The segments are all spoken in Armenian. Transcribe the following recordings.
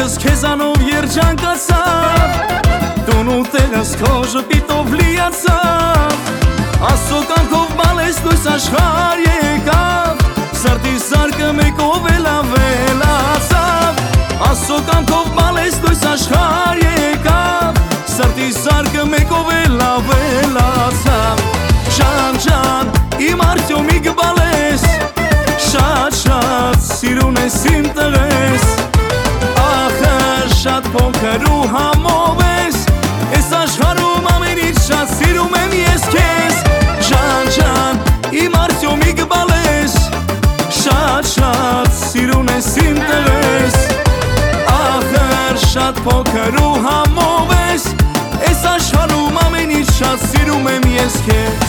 Սիրունքս քեզանով երջանկացավ, տուն ու տեղս քո ժպիտով լիացավ, Աստծո կանքով բալես լույս աշխարհ եկավ, սրտի զարկը մեկով էլ ավելացավ, Աստծո կանքով բալես լույս աշխարհ եկավ, սրտի զարկը մեկով էլ ավելացավ, Ջան, ջան, իմ Արտյոմիկ բալես, շատ սիրուն ես իմ տղես, ախր շատ փոքր ու համով ես, ես աշխարհում ամենից շատ սիրում եմ ես քեզ, Ջան, ջան, իմ Արտյոմիկ բալես, շատ սիրուն ես իմ տղես, ախր շատ փոքր ու համով ես, ես աշխարհում ամենից շատ սիրում եմ ես քեզ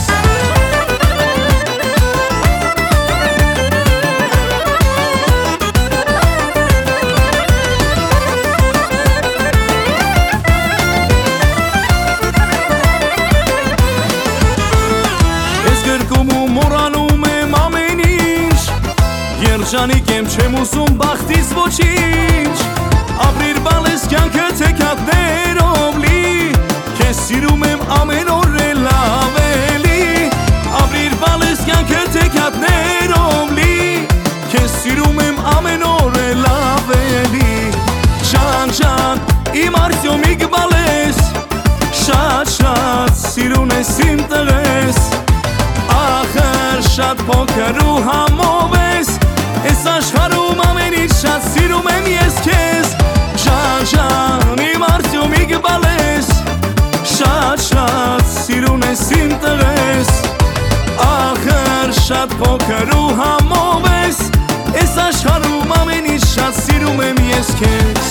Երջանիկ եմ չեմ ուզում բախտից ոչինչ Ապրիր բալես կյանքը թեքատներով լի Քեզ սիրում եմ ամեն օր էլ ավելի Ապրիր բալես կյանքը թեքատներով լի Քեզ սիրում եմ ամեն օր էլ ավելի Ջան, ջան, իմ Արտյոմիկ բալես Շատ սիրուն ես իմ տղես Ախր շատ փոքր ու համով ես Ես աշխարհում ամենից շատ սիրում եմ ես քեզ Ջան, ջան, իմ Արտյոմիկ բալես Շատ սիրուն ես իմ տղես Ախր շատ փոքր ու համով ես Ես աշխարհում ամենից շատ սիրում եմ ես քեզ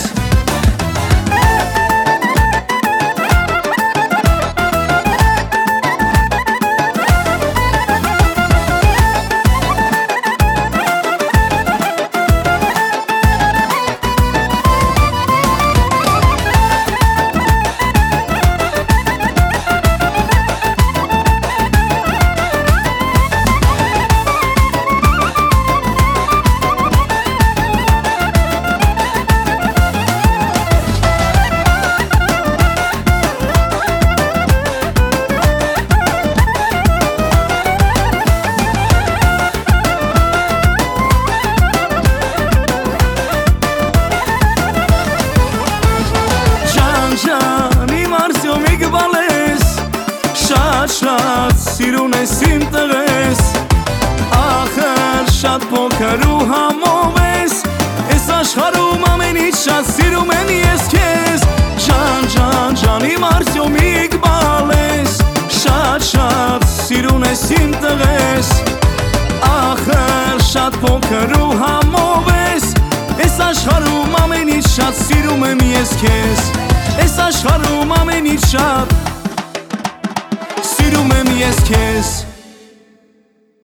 Շատ սիրուն ես իմ տղես Ախր շատ փոքր ու համով ես Ես աշխարհում ամենից շատ սիրում եմ ես քեզ Ջան, ջան, ջան, իմ Արտյոմիկ բալես Շատ սիրուն ես իմ տղես Ախր շատ փոքր ու համով ես Ես աշխարհում ամենից շատ սիրում եմ ես քեզ Ես աշխարհում ամենից շատ Սիրում եմ ես քեզ